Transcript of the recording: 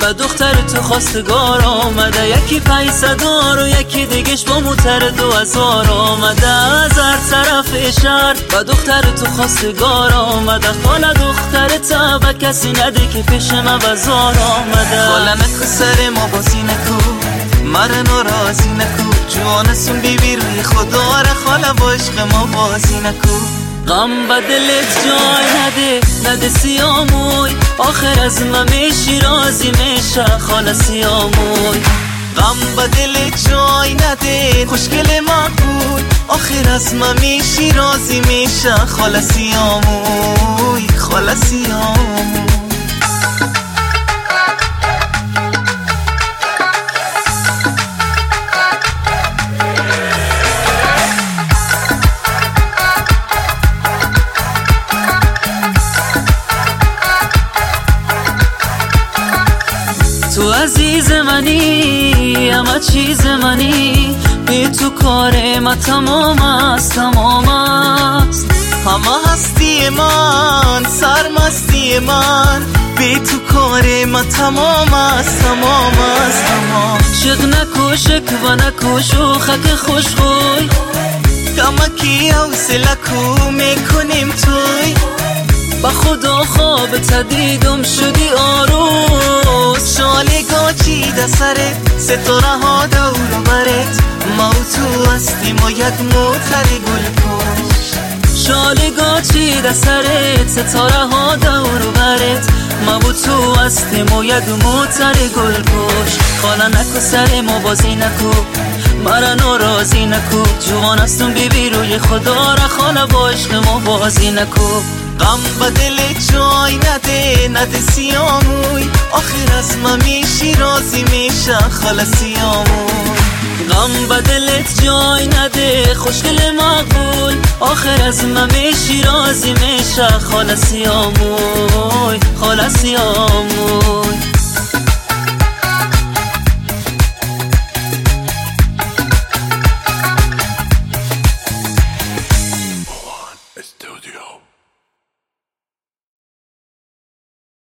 و دختر تو خواستگار آمده، یکی 500 و یکی دیگهش با موتر 2000 آمده. از هر طرف شهر و دختر تو خواستگار آمده، خاله دختر تا و کسی نده که پیش من بازار آمده. خاله نکو سر ما بازی نکو، مرا ناراضی نکو، جوانسون بیبی روی خدا را خاله با عشق ما بازی نکو. غم به دلت جای نده سیاموی، آخر از من میشی راضی میشه خاله سیاموی. غم به دلت جای نده خوشگل مقبول، آخر از من میشی راضی میشه خاله سیاموی، خاله سیاموی. تو عزیز منی، همه چیز منی، بی تو کار ما تمام است، تمام است. همه هستی من، سرمستی من، بی تو کار ما تمام است، تمام است، تمام. شک نکو شکوه نکو شوخک خوشخوی، کمکی حوصله کو میکنیم توی. با خدا خواب تدیدم شدی آروز، شالگاه چیده سرت ستاره ها دور برت، ما تو هستیم و یک موتر گل پشت. شالگاه چیده سرت ستاره ها دور برت، ما تو هستیم و یک موتر گل پشت. خاله نکو سر ما بازی نکو، مرا ناراضی نکو، جوان هستم بیبی روی خدا را خاله با عشق ما بازی نکو. غم به دلت جای نده سیاموی، آخر از من میشی راضی میشه خاله سیاموی. غم به دلت جای نده خوشگل مقبول، آخر از من میشی راضی میشه خاله سیاموی، خاله سیاموی.